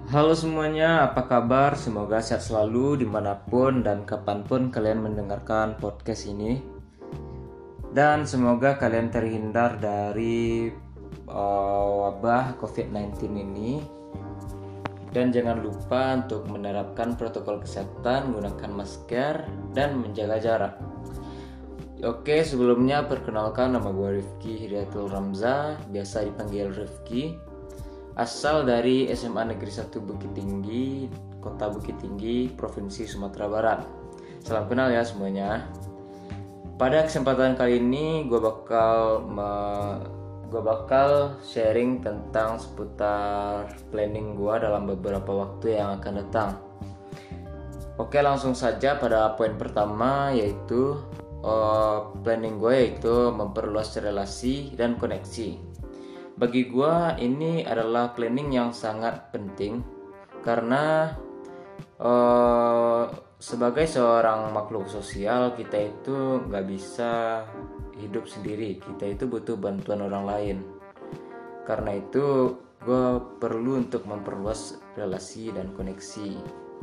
Halo semuanya, apa kabar? Semoga sehat selalu dimanapun dan kapanpun kalian mendengarkan podcast ini. Dan semoga kalian terhindar dari wabah COVID-19 ini. Dan jangan lupa untuk menerapkan protokol kesehatan, menggunakan masker, dan menjaga jarak. Oke, sebelumnya perkenalkan, nama gue Rifki Hidayatullah Ramza, biasa dipanggil Rifki. Asal dari SMA Negeri 1 Bukit Tinggi, Kota Bukit Tinggi, Provinsi Sumatera Barat. Salam kenal ya semuanya. Pada kesempatan kali ini gue bakal sharing tentang seputar planning gue dalam beberapa waktu yang akan datang. Oke, langsung saja pada poin pertama, yaitu planning gue yaitu memperluas relasi dan koneksi. Bagi gue ini adalah planning yang sangat penting karena sebagai seorang makhluk sosial, kita itu gak bisa hidup sendiri, kita itu butuh bantuan orang lain. Karena itu gue perlu untuk memperluas relasi dan koneksi.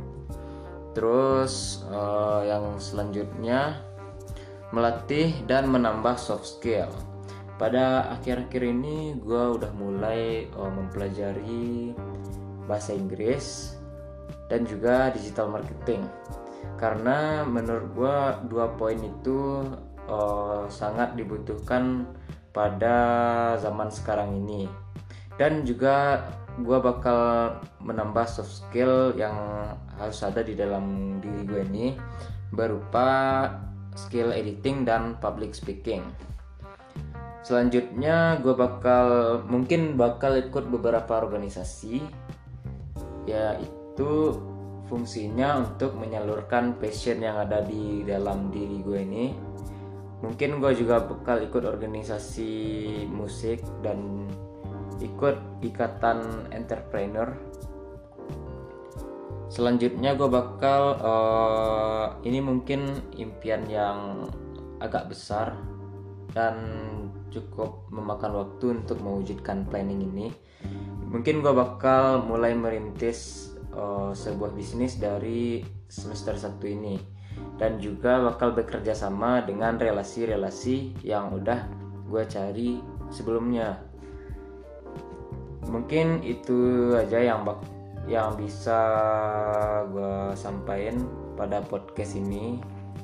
Terus yang selanjutnya, melatih dan menambah soft skill. Pada akhir-akhir ini gue udah mulai mempelajari bahasa Inggris dan juga digital marketing, karena menurut gue dua poin itu sangat dibutuhkan pada zaman sekarang ini. Dan juga gue bakal menambah soft skill yang harus ada di dalam diri gue ini, berupa skill editing dan public speaking. Selanjutnya gue mungkin bakal ikut beberapa organisasi, yaitu fungsinya untuk menyalurkan passion yang ada di dalam diri gue ini. Mungkin gue juga bakal ikut organisasi musik dan ikut ikatan entrepreneur. Selanjutnya gue bakal ini mungkin impian yang agak besar dan cukup memakan waktu untuk mewujudkan planning ini. Mungkin gue bakal mulai merintis sebuah bisnis dari semester 1 ini, dan juga bakal bekerja sama dengan relasi-relasi yang udah gue cari sebelumnya. Mungkin itu aja yang bisa gue sampaikan pada podcast ini.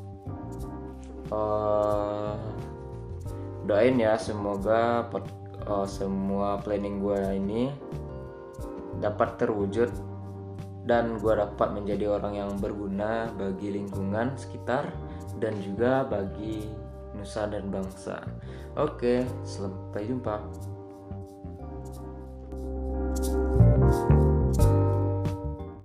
Doain ya, semoga semua planning gue ini dapat terwujud dan gue dapat menjadi orang yang berguna bagi lingkungan sekitar dan juga bagi nusa dan bangsa. Oke, sampai jumpa.